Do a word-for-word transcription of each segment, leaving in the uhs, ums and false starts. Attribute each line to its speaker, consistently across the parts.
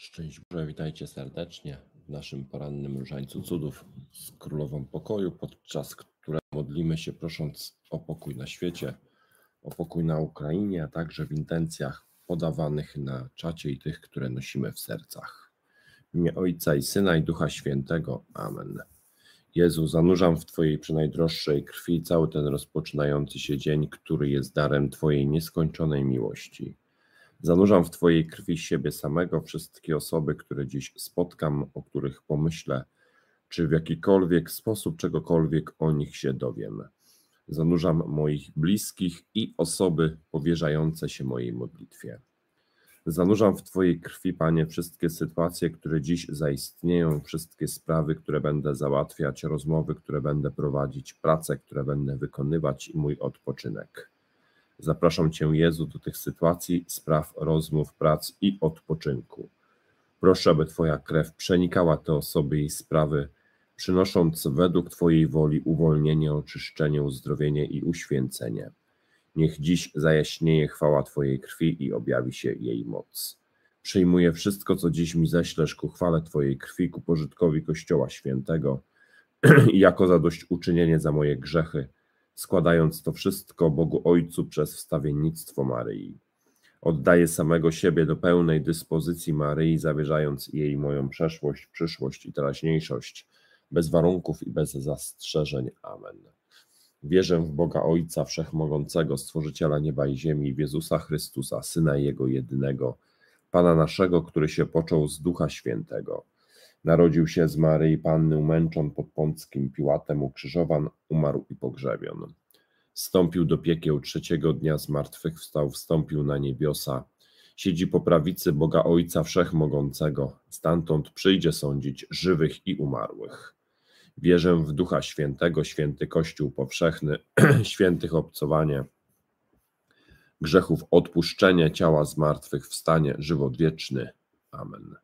Speaker 1: Szczęść Boże, witajcie serdecznie w naszym porannym Różańcu Cudów z Królową Pokoju, podczas którego modlimy się prosząc o pokój na świecie, o pokój na Ukrainie, a także w intencjach podawanych na czacie i tych, które nosimy w sercach. W imię Ojca i Syna i Ducha Świętego. Amen. Jezu, zanurzam w Twojej przenajdroższej krwi cały ten rozpoczynający się dzień, który jest darem Twojej nieskończonej miłości. Zanurzam w Twojej krwi siebie samego, wszystkie osoby, które dziś spotkam, o których pomyślę, czy w jakikolwiek sposób czegokolwiek o nich się dowiem. Zanurzam moich bliskich i osoby powierzające się mojej modlitwie. Zanurzam w Twojej krwi, Panie, wszystkie sytuacje, które dziś zaistnieją, wszystkie sprawy, które będę załatwiać, rozmowy, które będę prowadzić, prace, które będę wykonywać i mój odpoczynek. Zapraszam Cię, Jezu, do tych sytuacji, spraw, rozmów, prac i odpoczynku. Proszę, aby Twoja krew przenikała te osoby i sprawy, przynosząc według Twojej woli uwolnienie, oczyszczenie, uzdrowienie i uświęcenie. Niech dziś zajaśnieje chwała Twojej krwi i objawi się jej moc. Przyjmuję wszystko, co dziś mi ześlesz ku chwale Twojej krwi, ku pożytkowi Kościoła Świętego i jako zadośćuczynienie za moje grzechy, składając to wszystko Bogu Ojcu przez wstawiennictwo Maryi. Oddaję samego siebie do pełnej dyspozycji Maryi, zawierzając jej moją przeszłość, przyszłość i teraźniejszość, bez warunków i bez zastrzeżeń. Amen. Wierzę w Boga Ojca Wszechmogącego, Stworzyciela nieba i ziemi, w Jezusa Chrystusa, Syna Jego jedynego, Pana naszego, który się począł z Ducha Świętego. Narodził się z Maryi Panny, umęczon pod Pąckim Piłatem, ukrzyżowan, umarł i pogrzebion. Wstąpił do piekieł, trzeciego dnia zmartwychwstał, wstąpił na niebiosa, siedzi po prawicy Boga Ojca Wszechmogącego, stamtąd przyjdzie sądzić żywych i umarłych. Wierzę w Ducha Świętego, święty Kościół powszechny, świętych obcowanie, grzechów odpuszczenie, ciała zmartwychwstanie, żywot wieczny. Amen.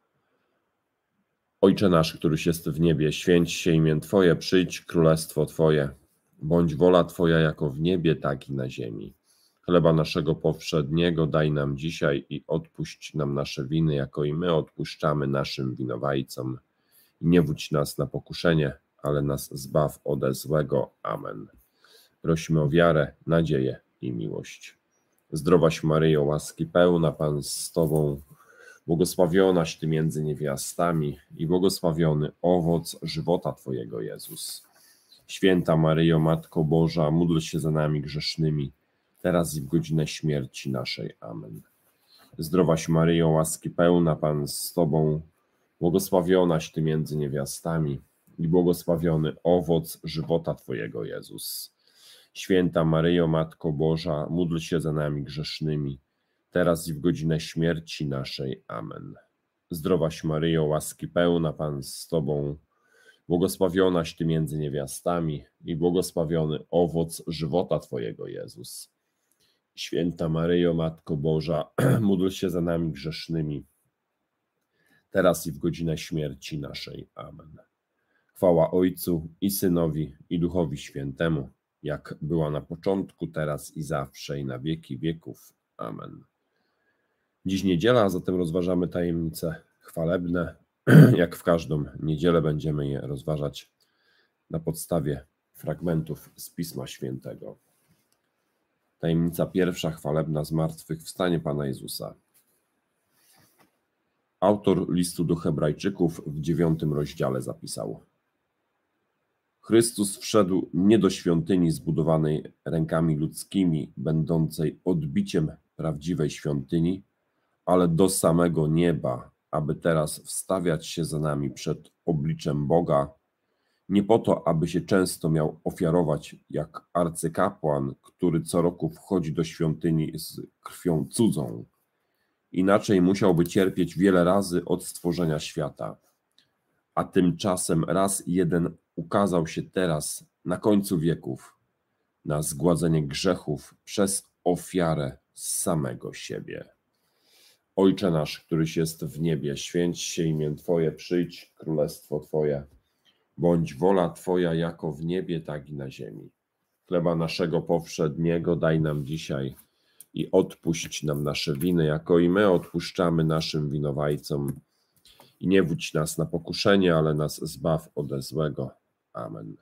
Speaker 1: Ojcze nasz, któryś jest w niebie, święć się imię Twoje, przyjdź królestwo Twoje, bądź wola Twoja jako w niebie, tak i na ziemi. Chleba naszego powszedniego daj nam dzisiaj i odpuść nam nasze winy, jako i my odpuszczamy naszym winowajcom. I nie wódź nas na pokuszenie, ale nas zbaw ode złego. Amen. Prosimy o wiarę, nadzieję i miłość. Zdrowaś Maryjo, łaski pełna, Pan z Tobą, błogosławionaś Ty między niewiastami i błogosławiony owoc żywota Twojego, Jezus. Święta Maryjo, Matko Boża, módl się za nami grzesznymi, teraz i w godzinę śmierci naszej. Amen. Zdrowaś Maryjo, łaski pełna, Pan z Tobą, błogosławionaś Ty między niewiastami i błogosławiony owoc żywota Twojego, Jezus. Święta Maryjo, Matko Boża, módl się za nami grzesznymi, teraz i w godzinę śmierci naszej. Amen. Zdrowaś Maryjo, łaski pełna, Pan z Tobą, błogosławionaś Ty między niewiastami i błogosławiony owoc żywota Twojego, Jezus. Święta Maryjo, Matko Boża, módl się za nami grzesznymi, teraz i w godzinę śmierci naszej. Amen. Chwała Ojcu i Synowi i Duchowi Świętemu, jak była na początku, teraz i zawsze i na wieki wieków. Amen. Dziś niedziela, a zatem rozważamy tajemnice chwalebne. Jak w każdą niedzielę będziemy je rozważać na podstawie fragmentów z Pisma Świętego. Tajemnica pierwsza, chwalebna, zmartwychwstanie Pana Jezusa. Autor listu do Hebrajczyków w dziewiątym rozdziale zapisał: Chrystus wszedł nie do świątyni zbudowanej rękami ludzkimi, będącej odbiciem prawdziwej świątyni, ale do samego nieba, aby teraz wstawiać się za nami przed obliczem Boga, nie po to, aby się często miał ofiarować jak arcykapłan, który co roku wchodzi do świątyni z krwią cudzą. Inaczej musiałby cierpieć wiele razy od stworzenia świata. A tymczasem raz jeden ukazał się teraz, na końcu wieków, na zgładzenie grzechów przez ofiarę samego siebie. Ojcze nasz, któryś jest w niebie, święć się imię Twoje, przyjdź królestwo Twoje, bądź wola Twoja jako w niebie, tak i na ziemi. Chleba naszego powszedniego daj nam dzisiaj i odpuść nam nasze winy, jako i my odpuszczamy naszym winowajcom. I nie wódź nas na pokuszenie, ale nas zbaw ode złego. Amen.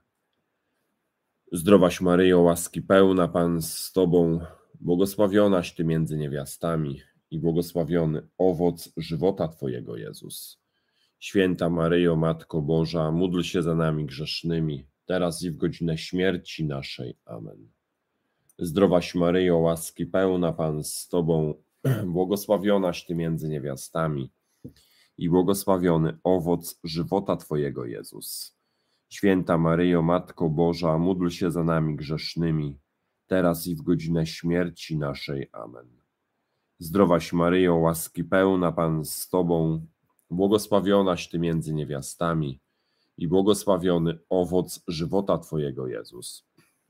Speaker 1: Zdrowaś Maryjo, łaski pełna, Pan z Tobą, błogosławionaś Ty między niewiastami i błogosławiony owoc żywota Twojego, Jezus. Święta Maryjo, Matko Boża, módl się za nami grzesznymi, teraz i w godzinę śmierci naszej. Amen. Zdrowaś Maryjo, łaski pełna, Pan z Tobą, błogosławionaś Ty między niewiastami i błogosławiony owoc żywota Twojego, Jezus. Święta Maryjo, Matko Boża, módl się za nami grzesznymi, teraz i w godzinę śmierci naszej. Amen. Zdrowaś Maryjo, łaski pełna, Pan z Tobą, błogosławionaś Ty między niewiastami i błogosławiony owoc żywota Twojego, Jezus.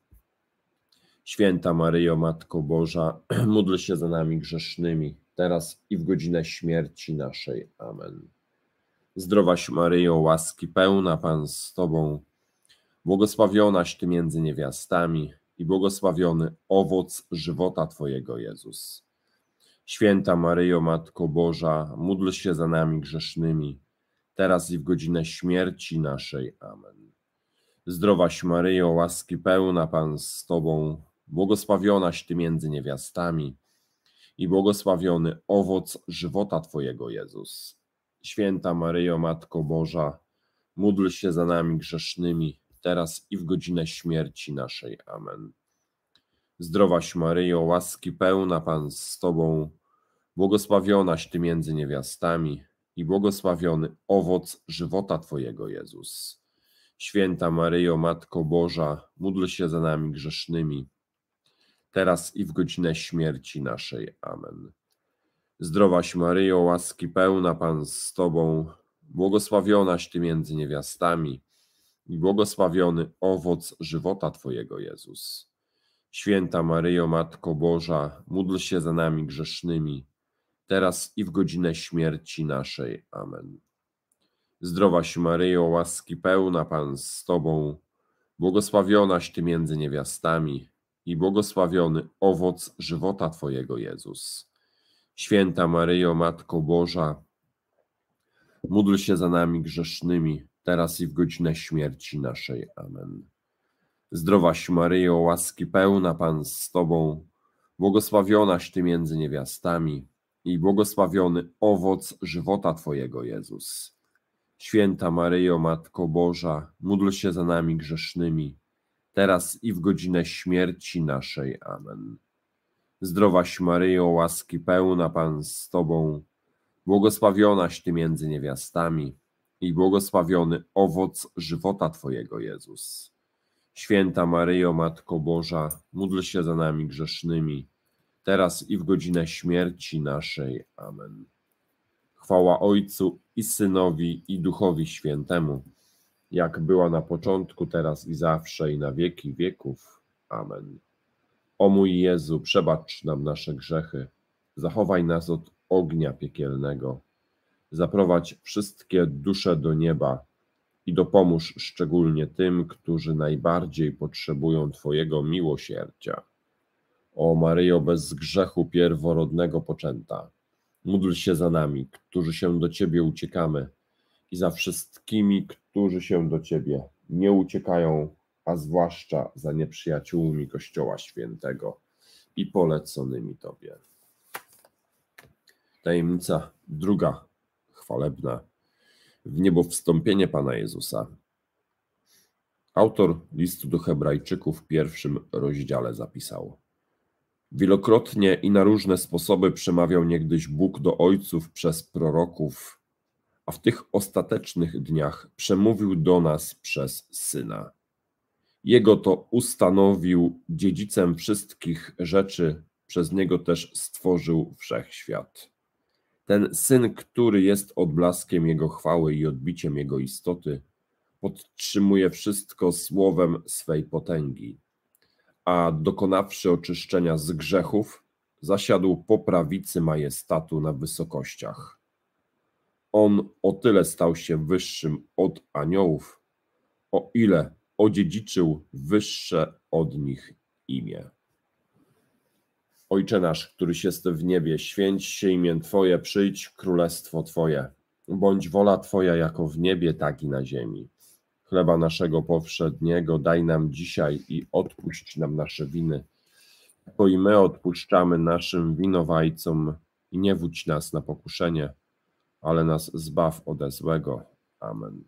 Speaker 1: Święta Maryjo, Matko Boża, módl się za nami grzesznymi, teraz i w godzinę śmierci naszej. Amen. Zdrowaś Maryjo, łaski pełna, Pan z Tobą, błogosławionaś Ty między niewiastami i błogosławiony owoc żywota Twojego, Jezus. Święta Maryjo, Matko Boża, módl się za nami grzesznymi, teraz i w godzinę śmierci naszej. Amen. Zdrowaś Maryjo, łaski pełna, Pan z Tobą, błogosławionaś Ty między niewiastami i błogosławiony owoc żywota Twojego, Jezus. Święta Maryjo, Matko Boża, módl się za nami grzesznymi, teraz i w godzinę śmierci naszej. Amen. Zdrowaś Maryjo, łaski pełna, Pan z Tobą, błogosławionaś Ty między niewiastami i błogosławiony owoc żywota Twojego, Jezus. Święta Maryjo, Matko Boża, módl się za nami grzesznymi, teraz i w godzinę śmierci naszej. Amen. Zdrowaś Maryjo, łaski pełna, Pan z Tobą, błogosławionaś Ty między niewiastami i błogosławiony owoc żywota Twojego, Jezus. Święta Maryjo, Matko Boża, módl się za nami grzesznymi, teraz i w godzinę śmierci naszej. Amen. Zdrowaś Maryjo, łaski pełna, Pan z Tobą, błogosławionaś Ty między niewiastami i błogosławiony owoc żywota Twojego, Jezus. Święta Maryjo, Matko Boża, módl się za nami grzesznymi, teraz i w godzinę śmierci naszej. Amen. Zdrowaś Maryjo, łaski pełna, Pan z Tobą, błogosławionaś Ty między niewiastami i błogosławiony owoc żywota Twojego, Jezus. Święta Maryjo, Matko Boża, módl się za nami grzesznymi, teraz i w godzinę śmierci naszej. Amen. Zdrowaś Maryjo, łaski pełna, Pan z Tobą, błogosławionaś Ty między niewiastami i błogosławiony owoc żywota Twojego, Jezus. Święta Maryjo, Matko Boża, módl się za nami grzesznymi, teraz i w godzinę śmierci naszej. Amen. Chwała Ojcu i Synowi i Duchowi Świętemu, jak była na początku, teraz i zawsze, i na wieki wieków. Amen. O mój Jezu, przebacz nam nasze grzechy, zachowaj nas od ognia piekielnego, zaprowadź wszystkie dusze do nieba i dopomóż szczególnie tym, którzy najbardziej potrzebują Twojego miłosierdzia. O Maryjo, bez grzechu pierworodnego poczęta, módl się za nami, którzy się do Ciebie uciekamy, i za wszystkimi, którzy się do Ciebie nie uciekają, a zwłaszcza za nieprzyjaciółmi Kościoła Świętego i poleconymi Tobie. Tajemnica druga, chwalebna, w niebo wstąpienie Pana Jezusa. Autor listu do Hebrajczyków w pierwszym rozdziale zapisał: wielokrotnie i na różne sposoby przemawiał niegdyś Bóg do ojców przez proroków, a w tych ostatecznych dniach przemówił do nas przez Syna. Jego to ustanowił dziedzicem wszystkich rzeczy, przez Niego też stworzył wszechświat. Ten Syn, który jest odblaskiem Jego chwały i odbiciem Jego istoty, podtrzymuje wszystko słowem swej potęgi, a dokonawszy oczyszczenia z grzechów, zasiadł po prawicy majestatu na wysokościach. On o tyle stał się wyższym od aniołów, o ile odziedziczył wyższe od nich imię. Ojcze nasz, któryś jest w niebie, święć się imię Twoje, przyjdź królestwo Twoje. Bądź wola Twoja jako w niebie, tak i na ziemi. Chleba naszego powszedniego daj nam dzisiaj i odpuść nam nasze winy, bo i my odpuszczamy naszym winowajcom i nie wódź nas na pokuszenie, ale nas zbaw ode złego. Amen.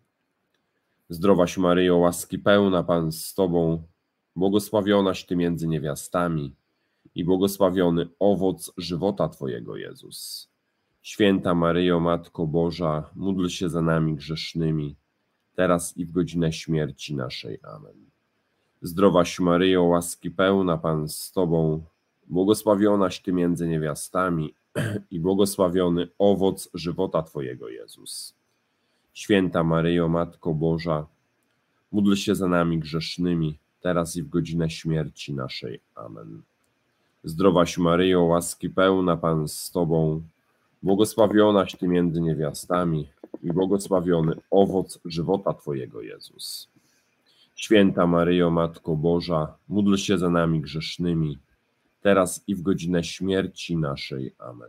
Speaker 1: Zdrowaś Maryjo, łaski pełna, Pan z Tobą, błogosławionaś Ty między niewiastami i błogosławiony owoc żywota Twojego, Jezus. Święta Maryjo, Matko Boża, módl się za nami grzesznymi, teraz i w godzinę śmierci naszej. Amen. Zdrowaś Maryjo, łaski pełna, Pan z Tobą, błogosławionaś Ty między niewiastami i błogosławiony owoc żywota Twojego, Jezus. Święta Maryjo, Matko Boża, módl się za nami grzesznymi, teraz i w godzinę śmierci naszej. Amen. Zdrowaś Maryjo, łaski pełna, Pan z Tobą, błogosławionaś Ty między niewiastami i błogosławiony owoc żywota Twojego, Jezus. Święta Maryjo, Matko Boża, módl się za nami grzesznymi, teraz i w godzinę śmierci naszej. Amen.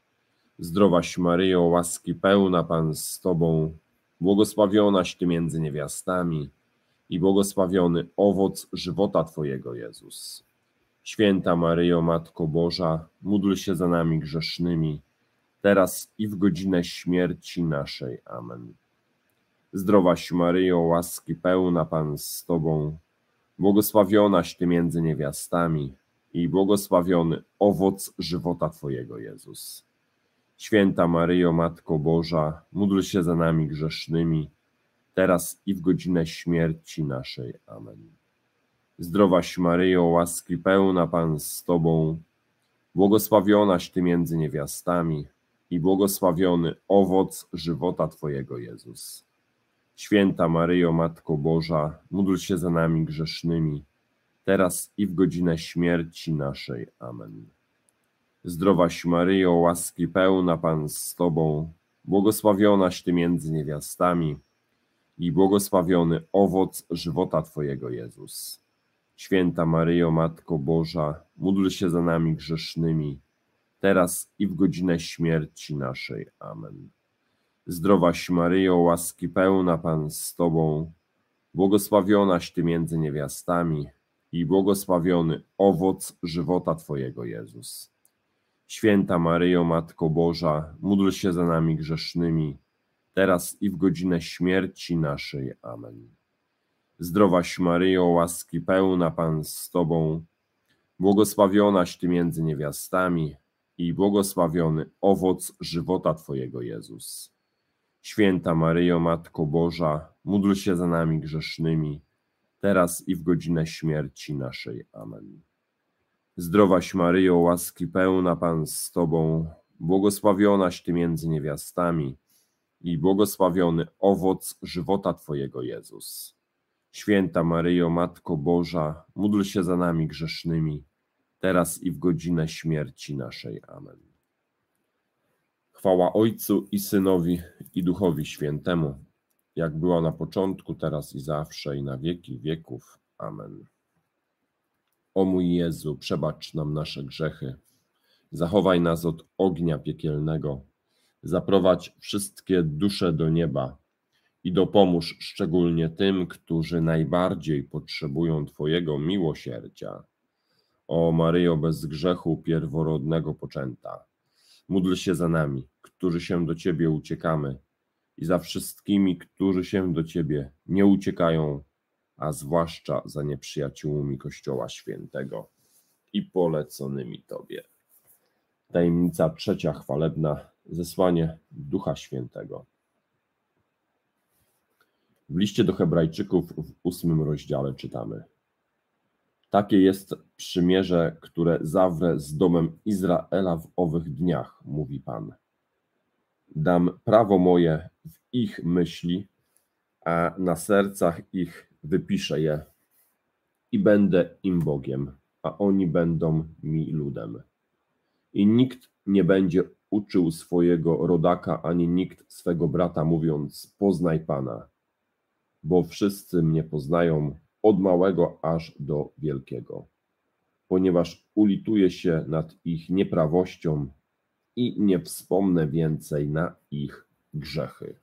Speaker 1: Zdrowaś Maryjo, łaski pełna, Pan z Tobą, błogosławionaś Ty między niewiastami i błogosławiony owoc żywota Twojego, Jezus. Święta Maryjo, Matko Boża, módl się za nami grzesznymi, teraz i w godzinę śmierci naszej. Amen. Zdrowaś Maryjo, łaski pełna, Pan z Tobą, błogosławionaś Ty między niewiastami i błogosławiony owoc żywota Twojego, Jezus. Święta Maryjo, Matko Boża, módl się za nami grzesznymi, teraz i w godzinę śmierci naszej. Amen. Zdrowaś Maryjo, łaski pełna, Pan z Tobą, błogosławionaś Ty między niewiastami i błogosławiony owoc żywota Twojego, Jezus. Święta Maryjo, Matko Boża, módl się za nami grzesznymi, teraz i w godzinę śmierci naszej. Amen. Zdrowaś Maryjo, łaski pełna, Pan z Tobą, błogosławionaś Ty między niewiastami i błogosławiony owoc żywota Twojego, Jezus. Święta Maryjo, Matko Boża, módl się za nami grzesznymi, teraz i w godzinę śmierci naszej. Amen. Zdrowaś Maryjo, łaski pełna, Pan z Tobą, błogosławionaś Ty między niewiastami i błogosławiony owoc żywota Twojego, Jezus. Święta Maryjo, Matko Boża, módl się za nami grzesznymi, teraz i w godzinę śmierci naszej. Amen. Zdrowaś Maryjo, łaski pełna, Pan z Tobą, błogosławionaś Ty między niewiastami i błogosławiony owoc żywota Twojego, Jezus. Święta Maryjo, Matko Boża, módl się za nami grzesznymi, teraz i w godzinę śmierci naszej. Amen. Zdrowaś Maryjo, łaski pełna, Pan z Tobą, błogosławionaś Ty między niewiastami i błogosławiony owoc żywota Twojego, Jezus. Święta Maryjo, Matko Boża, módl się za nami grzesznymi, teraz i w godzinę śmierci naszej. Amen. Chwała Ojcu i Synowi i Duchowi Świętemu, jak była na początku, teraz i zawsze, i na wieki wieków. Amen. O mój Jezu, przebacz nam nasze grzechy, zachowaj nas od ognia piekielnego, zaprowadź wszystkie dusze do nieba i dopomóż szczególnie tym, którzy najbardziej potrzebują Twojego miłosierdzia. O Maryjo bez grzechu pierworodnego poczęta, módl się za nami, którzy się do Ciebie uciekamy, i za wszystkimi, którzy się do Ciebie nie uciekają, a zwłaszcza za nieprzyjaciółmi Kościoła Świętego i poleconymi Tobie. Tajemnica trzecia chwalebna, zesłanie Ducha Świętego. W liście do Hebrajczyków w ósmym rozdziale czytamy: Takie jest przymierze, które zawrę z domem Izraela w owych dniach, mówi Pan. Dam prawo moje w ich myśli, a na sercach ich wypiszę je i będę im Bogiem, a oni będą mi ludem. I nikt nie będzie uczył swojego rodaka, ani nikt swego brata, mówiąc: poznaj Pana, bo wszyscy mnie poznają, od małego aż do wielkiego. ponieważ ulituję się nad ich nieprawością i nie wspomnę więcej na ich grzechy.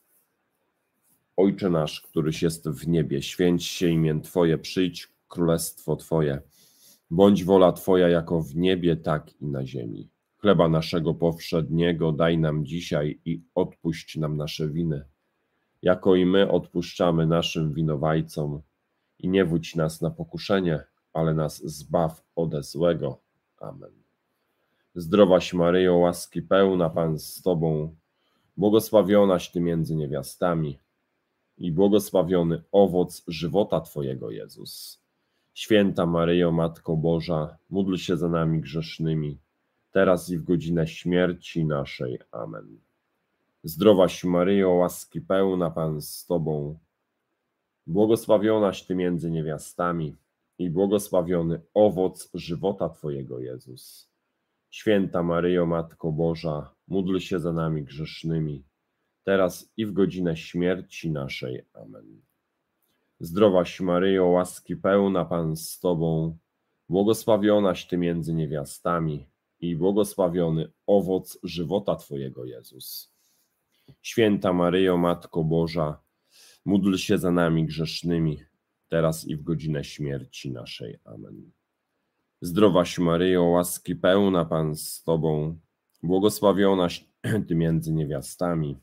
Speaker 1: Ojcze nasz, któryś jest w niebie, święć się imię Twoje, przyjdź królestwo Twoje. Bądź wola Twoja jako w niebie, tak i na ziemi. Chleba naszego powszedniego daj nam dzisiaj i odpuść nam nasze winy, jako i my odpuszczamy naszym winowajcom. I nie wódź nas na pokuszenie, ale nas zbaw ode złego. Amen. Zdrowaś Maryjo, łaski pełna, Pan z Tobą, błogosławionaś Ty między niewiastami i błogosławiony owoc żywota Twojego, Jezus. Święta Maryjo, Matko Boża, módl się za nami grzesznymi, teraz i w godzinę śmierci naszej. Amen. Zdrowaś Maryjo, łaski pełna, Pan z Tobą, błogosławionaś Ty między niewiastami i błogosławiony owoc żywota Twojego, Jezus. Święta Maryjo, Matko Boża, módl się za nami grzesznymi, teraz i w godzinę śmierci naszej. Amen. Zdrowaś Maryjo, łaski pełna, Pan z Tobą, błogosławionaś Ty między niewiastami i błogosławiony owoc żywota Twojego, Jezus. Święta Maryjo, Matko Boża, módl się za nami grzesznymi, teraz i w godzinę śmierci naszej. Amen. Zdrowaś Maryjo, łaski pełna, Pan z Tobą, błogosławionaś Ty między niewiastami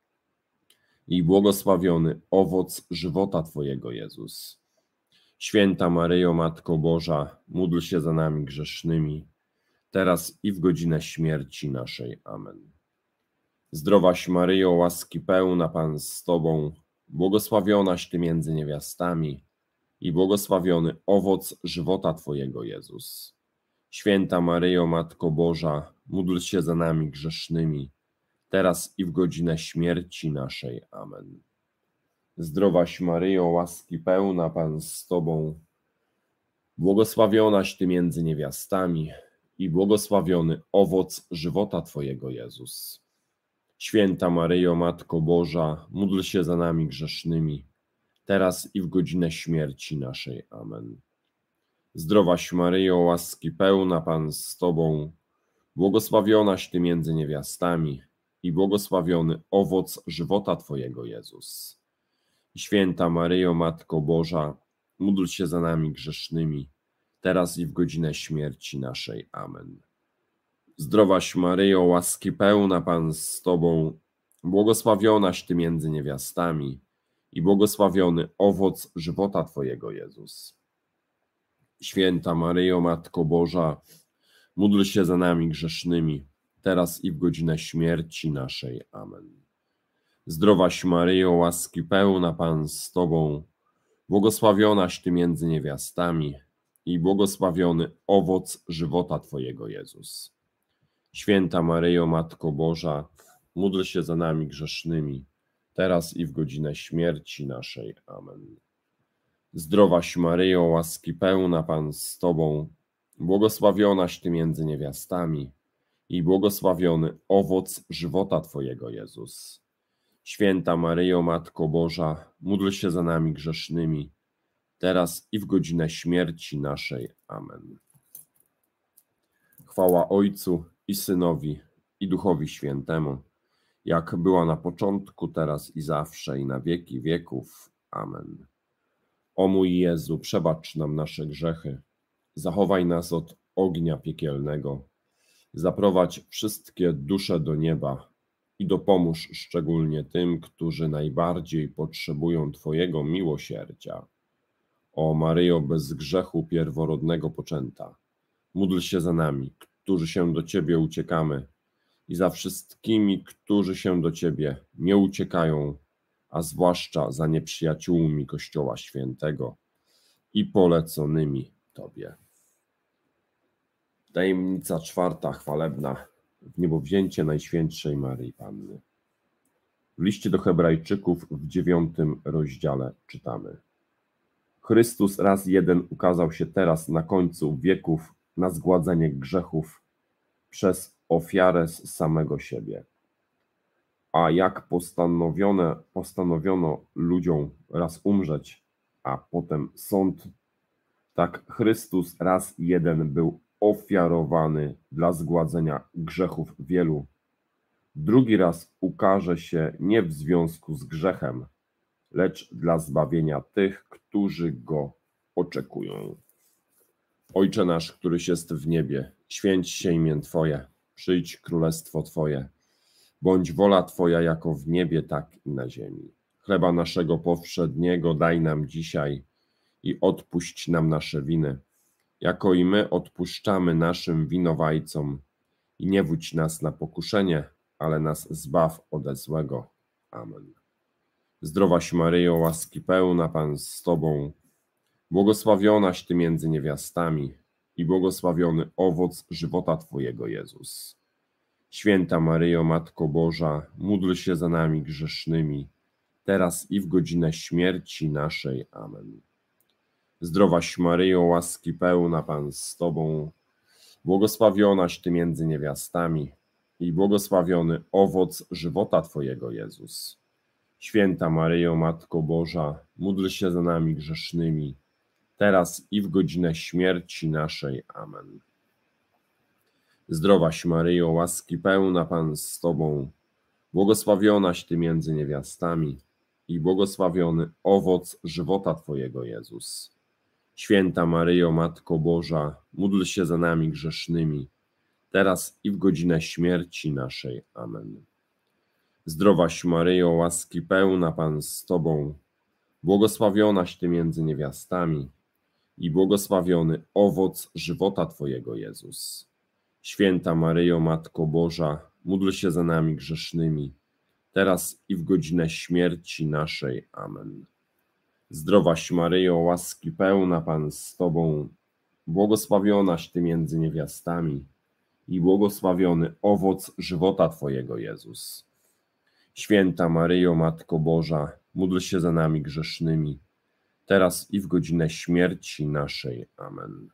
Speaker 1: i błogosławiony owoc żywota Twojego, Jezus. Święta Maryjo, Matko Boża, módl się za nami grzesznymi, teraz i w godzinę śmierci naszej. Amen. Zdrowaś Maryjo, łaski pełna, Pan z Tobą, błogosławionaś Ty między niewiastami i błogosławiony owoc żywota Twojego, Jezus. Święta Maryjo, Matko Boża, módl się za nami grzesznymi, teraz i w godzinę śmierci naszej. Amen. Zdrowaś Maryjo, łaski pełna, Pan z Tobą, błogosławionaś Ty między niewiastami i błogosławiony owoc żywota Twojego, Jezus. Święta Maryjo, Matko Boża, módl się za nami grzesznymi, teraz i w godzinę śmierci naszej. Amen. Zdrowaś Maryjo, łaski pełna, Pan z Tobą, błogosławionaś Ty między niewiastami i błogosławiony owoc żywota Twojego, Jezus. Święta Maryjo, Matko Boża, módl się za nami grzesznymi, teraz i w godzinę śmierci naszej. Amen. Zdrowaś Maryjo, łaski pełna, Pan z Tobą, błogosławionaś Ty między niewiastami i błogosławiony owoc żywota Twojego, Jezus. Święta Maryjo, Matko Boża, módl się za nami grzesznymi, teraz i w godzinę śmierci naszej. Amen. Zdrowaś Maryjo, łaski pełna, Pan z Tobą, błogosławionaś Ty między niewiastami i błogosławiony owoc żywota Twojego, Jezus. Święta Maryjo, Matko Boża, módl się za nami grzesznymi, teraz i w godzinę śmierci naszej. Amen. Zdrowaś Maryjo, łaski pełna, Pan z Tobą, błogosławionaś Ty między niewiastami i błogosławiony owoc żywota Twojego, Jezus. Święta Maryjo, Matko Boża, módl się za nami grzesznymi, teraz i w godzinę śmierci naszej. Amen. Chwała Ojcu i Synowi, i Duchowi Świętemu, jak była na początku, teraz i zawsze, i na wieki wieków. Amen. O mój Jezu, przebacz nam nasze grzechy, zachowaj nas od ognia piekielnego, zaprowadź wszystkie dusze do nieba i dopomóż szczególnie tym, którzy najbardziej potrzebują Twojego miłosierdzia. O Maryjo, bez grzechu pierworodnego poczęta, módl się za nami, którzy się do Ciebie uciekamy, i za wszystkimi, którzy się do Ciebie nie uciekają, a zwłaszcza za nieprzyjaciółmi Kościoła Świętego i poleconymi Tobie. Tajemnica czwarta chwalebna, wniebowzięcie Najświętszej Maryi Panny. W liście do Hebrajczyków w dziewiątym rozdziale czytamy: Chrystus raz jeden ukazał się teraz na końcu wieków na zgładzenie grzechów przez ofiarę z samego siebie. A jak postanowione, postanowiono ludziom raz umrzeć, a potem sąd, Tak Chrystus raz jeden był ofiarowany dla zgładzenia grzechów wielu. Drugi raz ukaże się nie w związku z grzechem, lecz dla zbawienia tych, którzy Go oczekują. Ojcze nasz, któryś jest w niebie, święć się imię Twoje, przyjdź królestwo Twoje. Bądź wola Twoja jako w niebie, tak i na ziemi. Chleba naszego powszedniego daj nam dzisiaj i odpuść nam nasze winy, jako i my odpuszczamy naszym winowajcom. I nie wódź nas na pokuszenie, ale nas zbaw ode złego. Amen. Zdrowaś Maryjo, łaski pełna, Pan z Tobą, błogosławionaś Ty między niewiastami i błogosławiony owoc żywota Twojego, Jezus. Święta Maryjo, Matko Boża, módl się za nami grzesznymi, teraz i w godzinę śmierci naszej. Amen. Zdrowaś Maryjo, łaski pełna, Pan z Tobą, błogosławionaś Ty między niewiastami i błogosławiony owoc żywota Twojego, Jezus. Święta Maryjo, Matko Boża, módl się za nami grzesznymi, teraz i w godzinę śmierci naszej. Amen. Zdrowaś Maryjo, łaski pełna, Pan z Tobą, błogosławionaś Ty między niewiastami i błogosławiony owoc żywota Twojego, Jezus. Święta Maryjo, Matko Boża, módl się za nami grzesznymi, teraz i w godzinę śmierci naszej. Amen. Zdrowaś Maryjo, łaski pełna, Pan z Tobą, błogosławionaś Ty między niewiastami i błogosławiony owoc żywota Twojego, Jezus. Święta Maryjo, Matko Boża, módl się za nami grzesznymi, teraz i w godzinę śmierci naszej. Amen. Zdrowaś Maryjo, łaski pełna, Pan z Tobą, błogosławionaś Ty między niewiastami i błogosławiony owoc żywota Twojego, Jezus. Święta Maryjo, Matko Boża, módl się za nami grzesznymi, teraz i w godzinę śmierci naszej. Amen.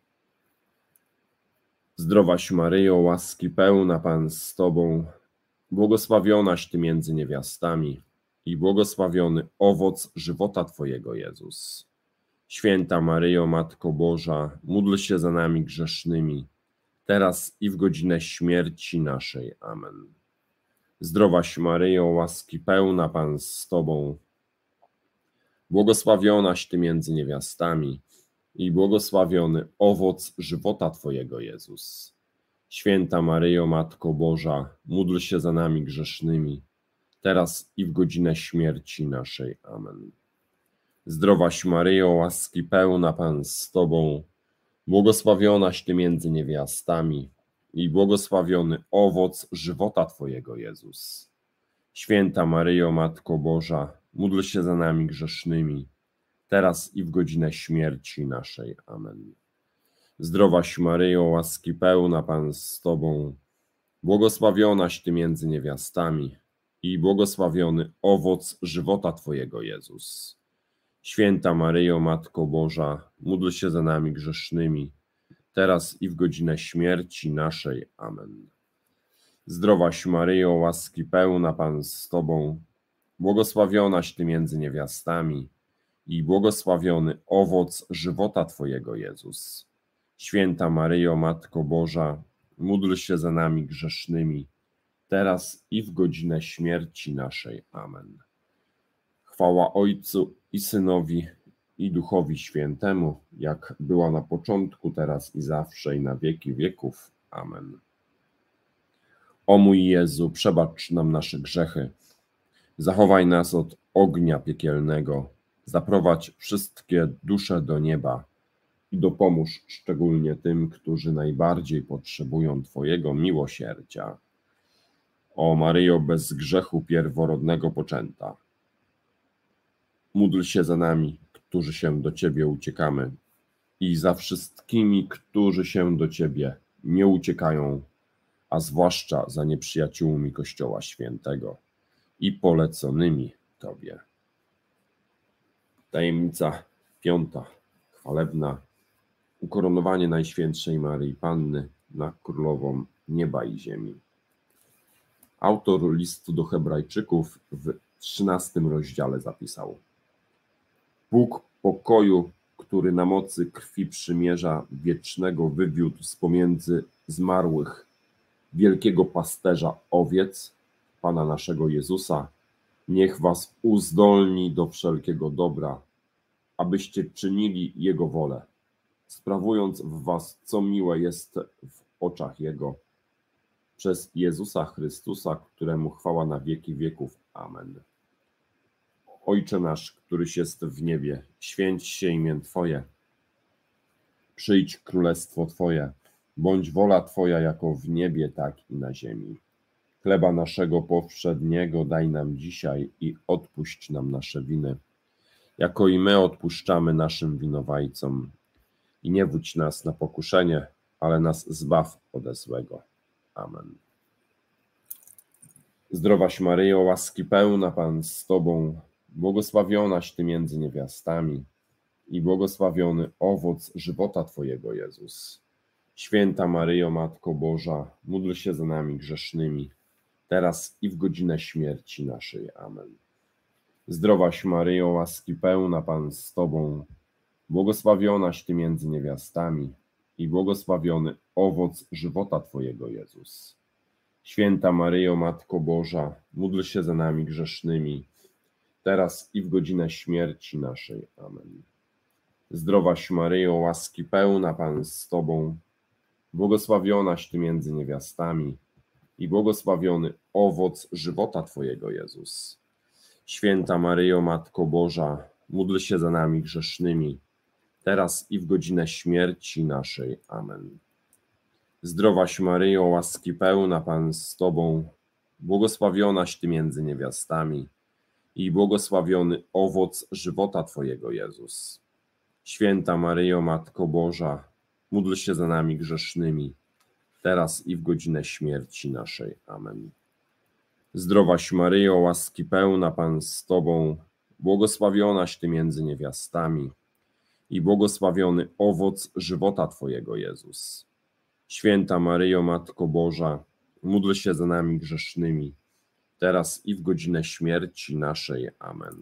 Speaker 1: Zdrowaś Maryjo, łaski pełna, Pan z Tobą, błogosławionaś Ty między niewiastami i błogosławiony owoc żywota Twojego, Jezus. Święta Maryjo, Matko Boża, módl się za nami grzesznymi, teraz i w godzinę śmierci naszej. Amen. Zdrowaś Maryjo, łaski pełna, Pan z Tobą, błogosławionaś Ty między niewiastami i błogosławiony owoc żywota Twojego, Jezus. Święta Maryjo, Matko Boża, módl się za nami grzesznymi, teraz i w godzinę śmierci naszej. Amen. Zdrowaś Maryjo, łaski pełna, Pan z Tobą, błogosławionaś Ty między niewiastami i błogosławiony owoc żywota Twojego, Jezus. Święta Maryjo, Matko Boża, módl się za nami grzesznymi, teraz i w godzinę śmierci naszej. Amen. Zdrowaś Maryjo, łaski pełna, Pan z Tobą, błogosławionaś Ty między niewiastami i błogosławiony owoc żywota Twojego, Jezus. Święta Maryjo, Matko Boża, módl się za nami grzesznymi, teraz i w godzinę śmierci naszej. Amen. Zdrowaś Maryjo, łaski pełna, Pan z Tobą, błogosławionaś Ty między niewiastami i błogosławiony owoc żywota Twojego, Jezus. Święta Maryjo, Matko Boża, módl się za nami grzesznymi, teraz i w godzinę śmierci naszej. Amen. Chwała Ojcu i Synowi i Duchowi Świętemu, jak była na początku, teraz i zawsze, i na wieki wieków. Amen. O mój Jezu, przebacz nam nasze grzechy, zachowaj nas od ognia piekielnego, zaprowadź wszystkie dusze do nieba i dopomóż szczególnie tym, którzy najbardziej potrzebują Twojego miłosierdzia. O Maryjo, bez grzechu pierworodnego poczęta, módl się za nami, którzy się do Ciebie uciekamy, i za wszystkimi, którzy się do Ciebie nie uciekają, a zwłaszcza za nieprzyjaciółmi Kościoła Świętego i poleconymi Tobie. Tajemnica piąta, chwalebna, ukoronowanie Najświętszej Maryi Panny na Królową Nieba i Ziemi. Autor listu do Hebrajczyków w trzynastym rozdziale zapisał: Bóg pokoju, który na mocy krwi przymierza wiecznego wywiódł z pomiędzy zmarłych wielkiego pasterza owiec, Pana naszego Jezusa, niech was uzdolni do wszelkiego dobra, abyście czynili Jego wolę, sprawując w was, co miłe jest w oczach Jego. Przez Jezusa Chrystusa, któremu chwała na wieki wieków. Amen. Ojcze nasz, któryś jest w niebie, święć się imię Twoje. Przyjdź królestwo Twoje, bądź wola Twoja jako w niebie, tak i na ziemi. Chleba naszego powszedniego daj nam dzisiaj i odpuść nam nasze winy, jako i my odpuszczamy naszym winowajcom. I nie wódź nas na pokuszenie, ale nas zbaw ode złego. Amen. Zdrowaś Maryjo, łaski pełna, Pan z Tobą, błogosławionaś Ty między niewiastami i błogosławiony owoc żywota Twojego, Jezus. Święta Maryjo, Matko Boża, módl się za nami grzesznymi, teraz i w godzinę śmierci naszej. Amen. Zdrowaś Maryjo, łaski pełna, Pan z Tobą, błogosławionaś Ty między niewiastami i błogosławiony owoc żywota Twojego, Jezus. Święta Maryjo, Matko Boża, módl się za nami grzesznymi, teraz i w godzinę śmierci naszej. Amen. Zdrowaś Maryjo, łaski pełna, Pan z Tobą, błogosławionaś Ty między niewiastami i błogosławiony owoc żywota Twojego, Jezus. Święta Maryjo, Matko Boża, módl się za nami grzesznymi, teraz i w godzinę śmierci naszej. Amen. Zdrowaś Maryjo, łaski pełna, Pan z Tobą, błogosławionaś Ty między niewiastami i błogosławiony owoc żywota Twojego, Jezus. Święta Maryjo, Matko Boża, módl się za nami grzesznymi, teraz i w godzinę śmierci naszej. Amen. Zdrowaś Maryjo, łaski pełna, Pan z Tobą, błogosławionaś Ty między niewiastami i błogosławiony owoc żywota Twojego, Jezus. Święta Maryjo, Matko Boża, módl się za nami grzesznymi, teraz i w godzinę śmierci naszej. Amen.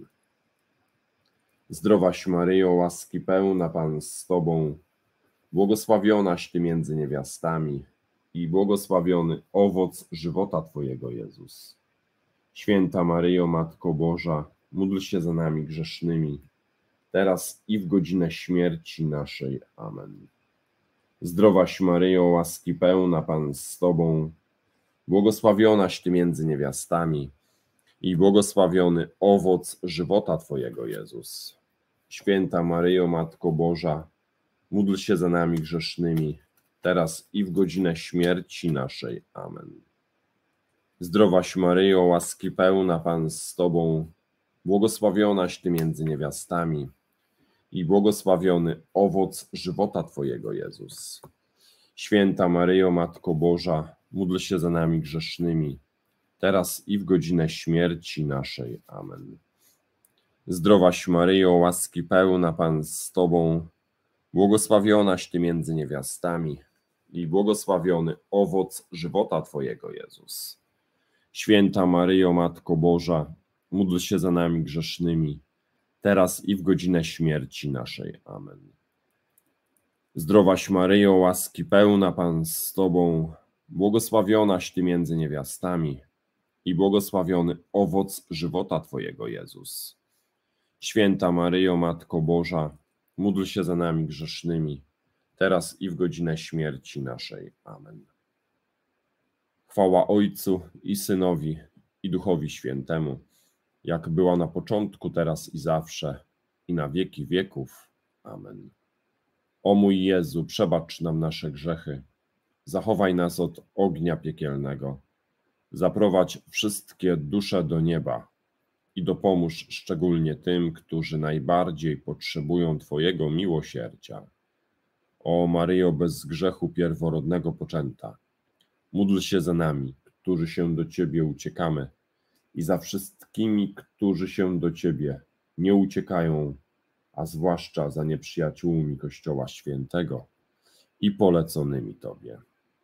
Speaker 1: Zdrowaś Maryjo, łaski pełna, Pan z Tobą, błogosławionaś Ty między niewiastami i błogosławiony owoc żywota Twojego, Jezus. Święta Maryjo, Matko Boża, módl się za nami grzesznymi, teraz i w godzinę śmierci naszej. Amen. Zdrowaś Maryjo, łaski pełna, Pan z Tobą, błogosławionaś Ty między niewiastami i błogosławiony owoc żywota Twojego, Jezus. Święta Maryjo, Matko Boża, módl się za nami grzesznymi, teraz i w godzinę śmierci naszej. Amen. Zdrowaś Maryjo, łaski pełna, Pan z Tobą, błogosławionaś Ty między niewiastami i błogosławiony owoc żywota Twojego, Jezus. Święta Maryjo, Matko Boża, módl się za nami grzesznymi, teraz i w godzinę śmierci naszej. Amen. Zdrowaś Maryjo, łaski pełna, Pan z Tobą, błogosławionaś Ty między niewiastami i błogosławiony owoc żywota Twojego, Jezus. Święta Maryjo, Matko Boża, módl się za nami grzesznymi, teraz i w godzinę śmierci naszej. Amen. Zdrowaś Maryjo, łaski pełna, Pan z Tobą, błogosławionaś Ty między niewiastami i błogosławiony owoc żywota Twojego, Jezus. Święta Maryjo, Matko Boża, módl się za nami grzesznymi, teraz i w godzinę śmierci naszej. Amen. Chwała Ojcu i Synowi i Duchowi Świętemu, jak była na początku, teraz i zawsze, i na wieki wieków. Amen. O mój Jezu, przebacz nam nasze grzechy, zachowaj nas od ognia piekielnego, zaprowadź wszystkie dusze do nieba i dopomóż szczególnie tym, którzy najbardziej potrzebują Twojego miłosierdzia. O Maryjo, bez grzechu pierworodnego poczęta, módl się za nami, którzy się do Ciebie uciekamy, i za wszystkimi, którzy się do Ciebie nie uciekają, a zwłaszcza za nieprzyjaciółmi Kościoła Świętego i poleconymi Tobie.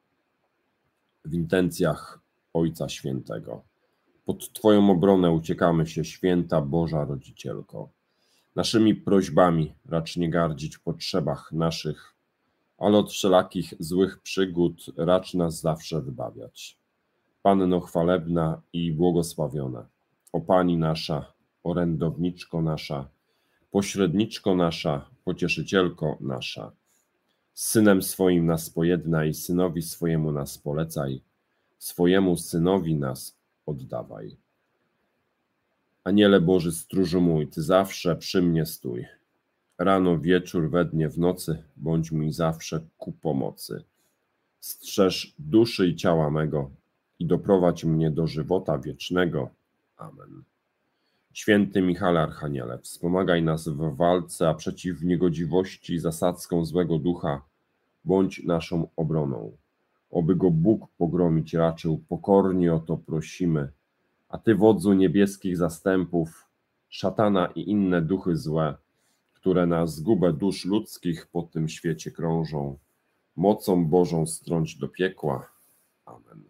Speaker 1: W intencjach Ojca Świętego pod Twoją obronę uciekamy się, Święta Boża Rodzicielko. Naszymi prośbami racz nie gardzić w potrzebach naszych, ale od wszelakich złych przygód racz nas zawsze wybawiać. Panno chwalebna i błogosławiona, o Pani nasza, orędowniczko nasza, pośredniczko nasza, pocieszycielko nasza. Z Synem swoim nas pojednaj, Synowi swojemu nas polecaj, swojemu Synowi nas oddawaj. Aniele Boży, stróżu mój, Ty zawsze przy mnie stój. Rano, wieczór, we dnie, w nocy, bądź mi zawsze ku pomocy. Strzeż duszy i ciała mego i doprowadź mnie do żywota wiecznego. Amen. Święty Michale Archaniele, wspomagaj nas w walce, a przeciw niegodziwości zasadzką złego ducha bądź naszą obroną. Oby go Bóg pogromić raczył, pokornie o to prosimy. A Ty, wodzu niebieskich zastępów, szatana i inne duchy złe, które na zgubę dusz ludzkich po tym świecie krążą, mocą Bożą strąć do piekła. Amen.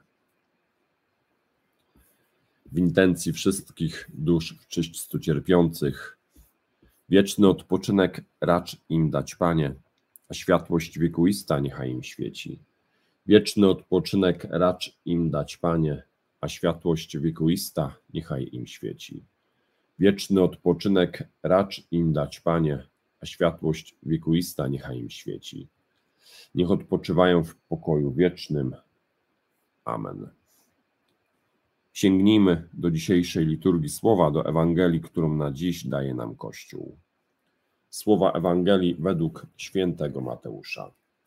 Speaker 1: W intencji wszystkich dusz w czyśćcu cierpiących, wieczny odpoczynek racz im dać, Panie, a światłość wiekuista niechaj im świeci. Wieczny odpoczynek racz im dać, Panie, a światłość wiekuista niechaj im świeci. Wieczny odpoczynek racz im dać, Panie, a światłość wiekuista niechaj im świeci. Niech odpoczywają w pokoju wiecznym. Amen. Sięgnijmy do dzisiejszej liturgii słowa, do Ewangelii, którą na dziś daje nam Kościół. Słowa Ewangelii według świętego Mateusza.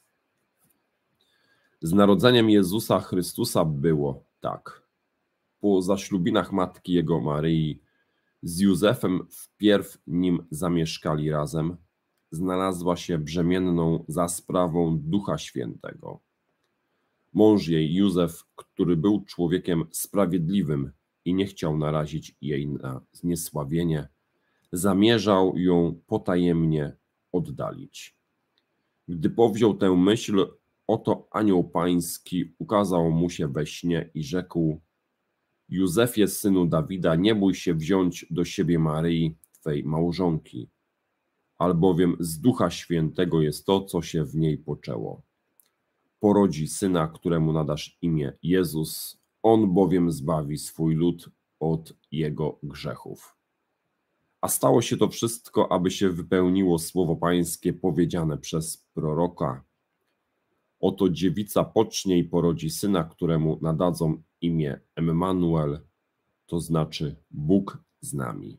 Speaker 1: Z narodzeniem Jezusa Chrystusa było tak. Po zaślubinach matki Jego Maryi z Józefem wpierw nim zamieszkali razem, znalazła się brzemienną za sprawą Ducha Świętego. Mąż jej, Józef, który był człowiekiem sprawiedliwym i nie chciał narazić jej na zniesławienie, zamierzał ją potajemnie oddalić. Gdy powziął tę myśl, oto anioł pański ukazał mu się we śnie i rzekł: Józefie, synu Dawida, nie bój się wziąć do siebie Maryi, twej małżonki, albowiem z Ducha Świętego jest to, co się w niej poczęło. Porodzi syna, któremu nadasz imię Jezus, on bowiem zbawi swój lud od jego grzechów. A stało się to wszystko, aby się wypełniło słowo pańskie powiedziane przez proroka. Oto dziewica pocznie i porodzi syna, któremu nadadzą imię Emmanuel, to znaczy Bóg z nami.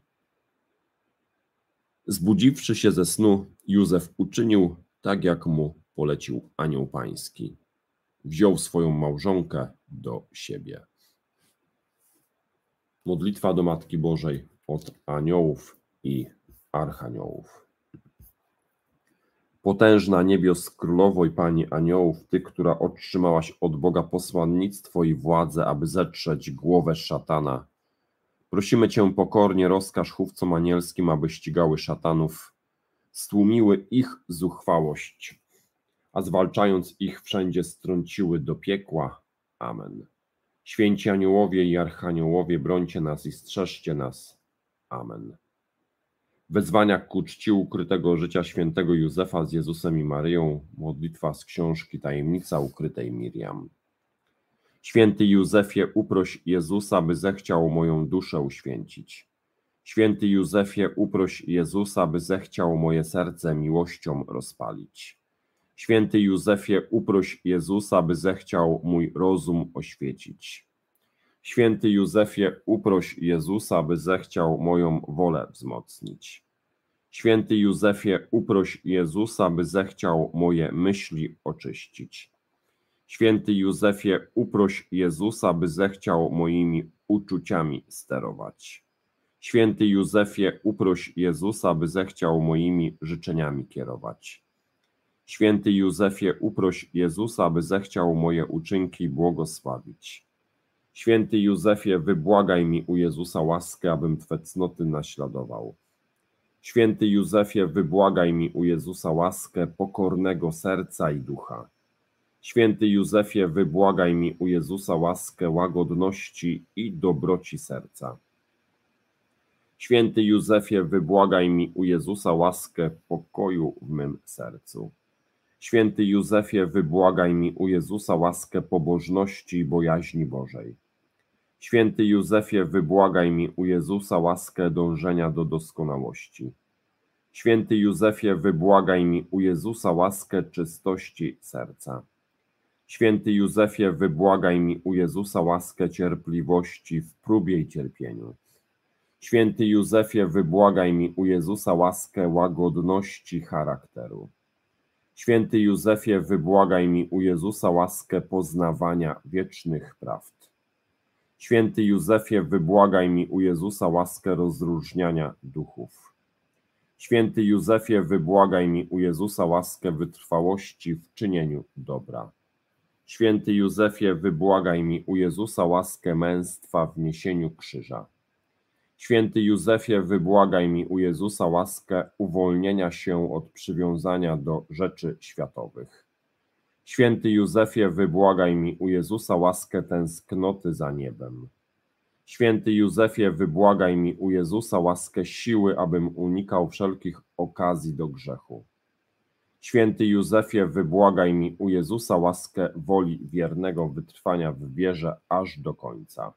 Speaker 1: Zbudziwszy się ze snu, Józef uczynił tak, jak mu polecił anioł pański. Wziął swoją małżonkę do siebie. Modlitwa do Matki Bożej od aniołów i archaniołów. Potężna niebios królowo i Pani aniołów, Ty, która otrzymałaś od Boga posłannictwo i władzę, aby zetrzeć głowę szatana, prosimy Cię pokornie, rozkaż chówcom anielskim, aby ścigały szatanów, stłumiły ich zuchwałość, a zwalczając ich wszędzie strąciły do piekła. Amen. Święci aniołowie i archaniołowie, brońcie nas i strzeżcie nas. Amen. Wezwania ku czci ukrytego życia świętego Józefa z Jezusem i Maryją, modlitwa z książki Tajemnica ukrytej Miriam. Święty Józefie, uproś Jezusa, by zechciał moją duszę uświęcić. Święty Józefie, uproś Jezusa, by zechciał moje serce miłością rozpalić. Święty Józefie, uproś Jezusa, by zechciał mój rozum oświecić. Święty Józefie, uproś Jezusa, by zechciał moją wolę wzmocnić. Święty Józefie, uproś Jezusa, by zechciał moje myśli oczyścić. Święty Józefie, uproś Jezusa, by zechciał moimi uczuciami sterować. Święty Józefie, uproś Jezusa, by zechciał moimi życzeniami kierować. Święty Józefie, uproś Jezusa, by zechciał moje uczynki błogosławić. Święty Józefie, wybłagaj mi u Jezusa łaskę, abym Twe cnoty naśladował. Święty Józefie, wybłagaj mi u Jezusa łaskę pokornego serca i ducha. Święty Józefie, wybłagaj mi u Jezusa łaskę łagodności i dobroci serca. Święty Józefie, wybłagaj mi u Jezusa łaskę pokoju w mym sercu. Święty Józefie, wybłagaj mi u Jezusa łaskę pobożności i bojaźni Bożej. Święty Józefie, wybłagaj mi u Jezusa łaskę dążenia do doskonałości. Święty Józefie, wybłagaj mi u Jezusa łaskę czystości serca. Święty Józefie, wybłagaj mi u Jezusa łaskę cierpliwości w próbie i cierpieniu. Święty Józefie, wybłagaj mi u Jezusa łaskę łagodności charakteru. Święty Józefie, wybłagaj mi u Jezusa łaskę poznawania wiecznych prawd. Święty Józefie, wybłagaj mi u Jezusa łaskę rozróżniania duchów. Święty Józefie, wybłagaj mi u Jezusa łaskę wytrwałości w czynieniu dobra. Święty Józefie, wybłagaj mi u Jezusa łaskę męstwa w niesieniu krzyża. Święty Józefie, wybłagaj mi u Jezusa łaskę uwolnienia się od przywiązania do rzeczy światowych. Święty Józefie, wybłagaj mi u Jezusa łaskę tęsknoty za niebem. Święty Józefie, wybłagaj mi u Jezusa łaskę siły, abym unikał wszelkich okazji do grzechu. Święty Józefie, wybłagaj mi u Jezusa łaskę woli wiernego wytrwania w wierze aż do końca.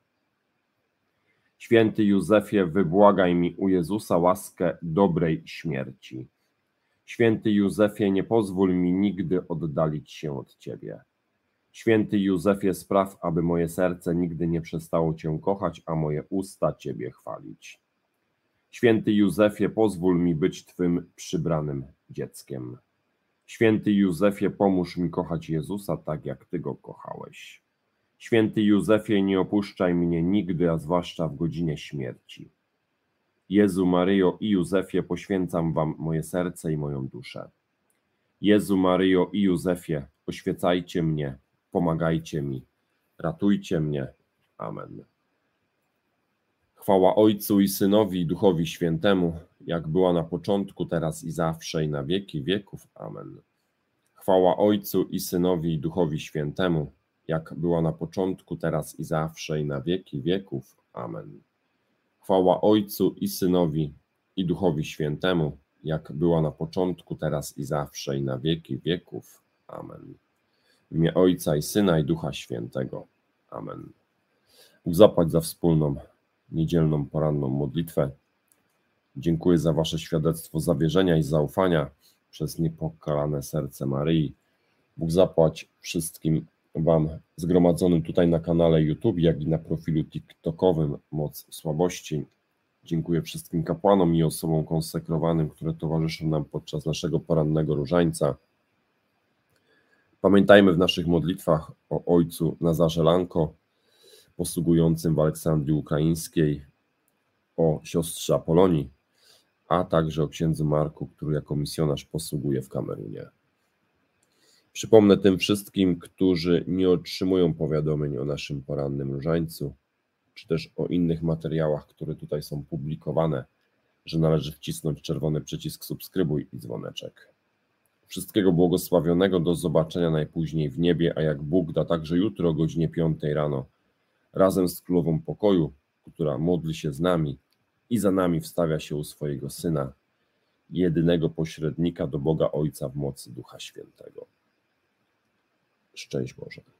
Speaker 1: Święty Józefie, wybłagaj mi u Jezusa łaskę dobrej śmierci. Święty Józefie, nie pozwól mi nigdy oddalić się od Ciebie. Święty Józefie, spraw, aby moje serce nigdy nie przestało Cię kochać, a moje usta Ciebie chwalić. Święty Józefie, pozwól mi być Twym przybranym dzieckiem. Święty Józefie, pomóż mi kochać Jezusa tak, jak Ty Go kochałeś. Święty Józefie, nie opuszczaj mnie nigdy, a zwłaszcza w godzinie śmierci. Jezu, Maryjo i Józefie, poświęcam Wam moje serce i moją duszę. Jezu, Maryjo i Józefie, oświecajcie mnie, pomagajcie mi, ratujcie mnie. Amen. Chwała Ojcu i Synowi i Duchowi Świętemu, jak była na początku, teraz i zawsze, i na wieki wieków. Amen. Chwała Ojcu i Synowi i Duchowi Świętemu, jak była na początku, teraz i zawsze, i na wieki wieków. Amen. Chwała Ojcu i Synowi i Duchowi Świętemu, jak była na początku, teraz i zawsze, i na wieki wieków. Amen. W imię Ojca i Syna i Ducha Świętego. Amen. Bóg zapłać za wspólną niedzielną poranną modlitwę. Dziękuję za Wasze świadectwo zawierzenia i zaufania przez niepokalane serce Maryi. Bóg zapłać wszystkim Wam zgromadzonym tutaj na kanale YouTube, jak i na profilu TikTokowym Moc Słabości. Dziękuję wszystkim kapłanom i osobom konsekrowanym, które towarzyszą nam podczas naszego porannego różańca. Pamiętajmy w naszych modlitwach o ojcu Nazarze Lanko, posługującym w Aleksandrii Ukraińskiej, o siostrze Apolonii, a także o księdzu Marku, który jako misjonarz posługuje w Kamerunie. Przypomnę tym wszystkim, którzy nie otrzymują powiadomień o naszym porannym różańcu, czy też o innych materiałach, które tutaj są publikowane, że należy wcisnąć czerwony przycisk subskrybuj i dzwoneczek. Wszystkiego błogosławionego, do zobaczenia najpóźniej w niebie, a jak Bóg da, także jutro o godzinie piątej rano, razem z Królową Pokoju, która modli się z nami i za nami wstawia się u swojego Syna, jedynego pośrednika do Boga Ojca w mocy Ducha Świętego. Szczęść Boże.